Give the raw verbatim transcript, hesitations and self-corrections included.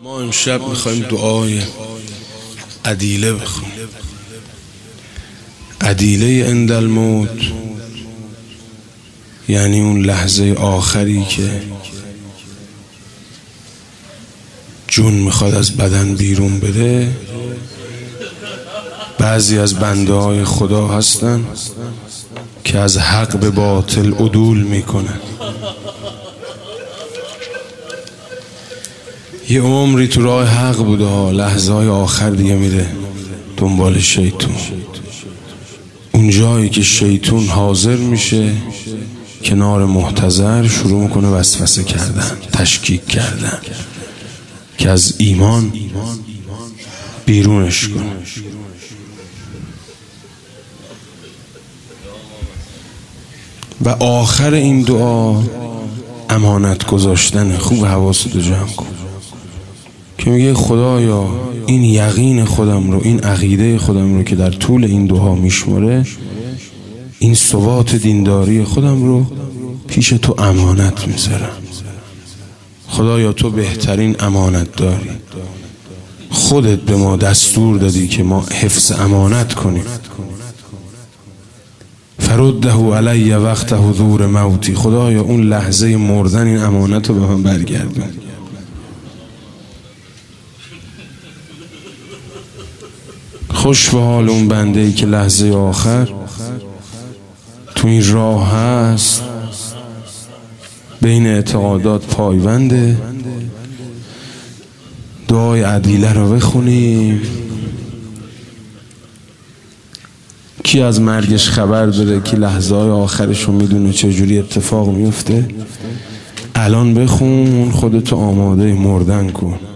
ما امشب میخوایم دعای عدیله بخونیم. عدیله عند الموت یعنی اون لحظه آخری که جون میخواد از بدن بیرون بره. بعضی از بنده های خدا هستن که از حق به باطل عدول میکنن. یه عمری تو راه حق بوده ها، لحظه های آخر دیگه میره دنبال شیطون. اون جایی که شیطون حاضر میشه کنار محتضر شروع میکنه وسوسه کردن، تشکیک کردن که از ایمان بیرونش کنه. و آخر این دعا امانت گذاشتن. خوب حواستو جمع کن که میگه خدایا این یقین خودم رو، این عقیده خودم رو که در طول این دعا میشمره، این ثبات دینداری خودم رو پیش تو امانت میذارم. خدایا تو بهترین امانت داری، خودت به ما دستور دادی که ما حفظ امانت کنیم. فرده علی وقت حضور موتی، خدایا اون لحظه مردن این امانت رو به من برگردون. خوش به حال اون بنده ای که لحظه آخر تو این راه هست، بین اعتقادات پایونده. دعای عدیله رو بخونیم. کی از مرگش خبر داره؟ کی لحظه های آخرش رو میدونه چجوری اتفاق میفته؟ الان بخون، خودتو آماده مردن کن.